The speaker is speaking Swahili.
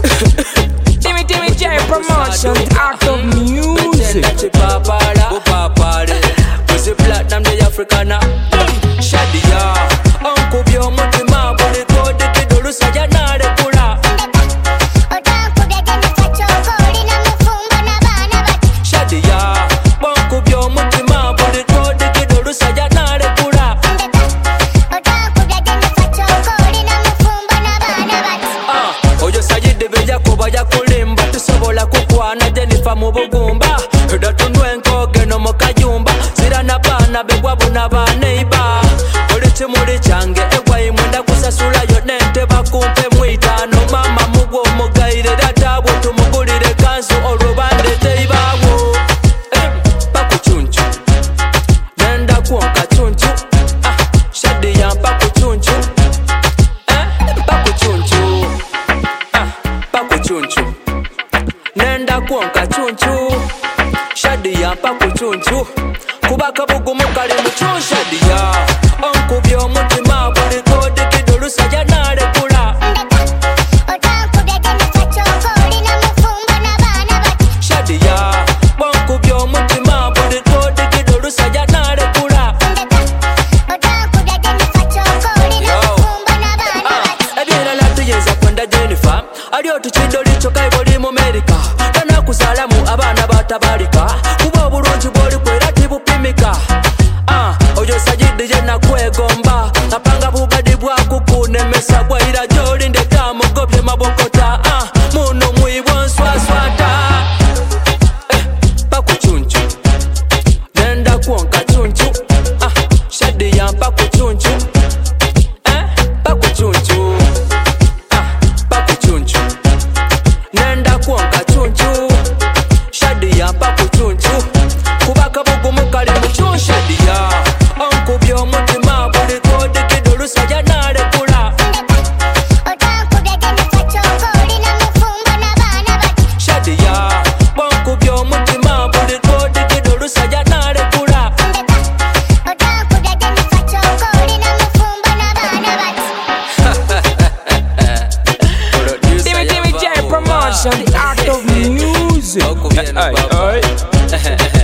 Timmy J promotion, the art of music. Pussy platinum, the Africana. Shadia, Uncle Bio Mutima, Body Code, the Kidulu Sayana, the Kula. Shadia, Uncle Bio Mutima, Body Code, the Kidulu Sayana, the Kula. Oyo Sayid, the Villa Kobaya Kulimba, to Sobola Kukwana, Jennifer Mubugumba. Tunwenko geno mokayumba sirana bana begwabu na baneiba olete muri change egwayi mwenda kusasula yonente bakumpe mwitano mama mugwo mugaire data bwo tumugulire kansu olubande teibawo pakuchunchu nenda kuonka chunchu shadi ya pakuchunchu pakuchunchu pakuchunchu nenda kuonka chunchu Shadia pakuchunchu kubaka bugumu kali muchun Shadia onkubyo mutima buli kode kidulu sayana lekula Shadia onkubyo mutima buli kode kidulu sayana lekula Ebira latu yeza kwenda Jennifer Alio tuchidoli chokai boli mu America Tana kusalamu abana batabalika Kuba bulungi boli kwera tibupimika Oyo Sayidi yena kwegomba Napanga bugadi bwaku kunemesa bwaira joli ndeta mugobye mabokota Muno mwibo nswaswata Pakuchunchu Nenda kuonka chunchu Shadi ya pakuchunchu Pakuchunchu Pakuchunchu Nenda kuonka chunchu Shadi ya pakuchunchu kubaka bugumu kali muchun Shadia onkubyo mutima buli kode kidulu sayana lekula Shadia onkubyo mutima buli kode kidulu sayana lekula Timmy J promotion, the art of music.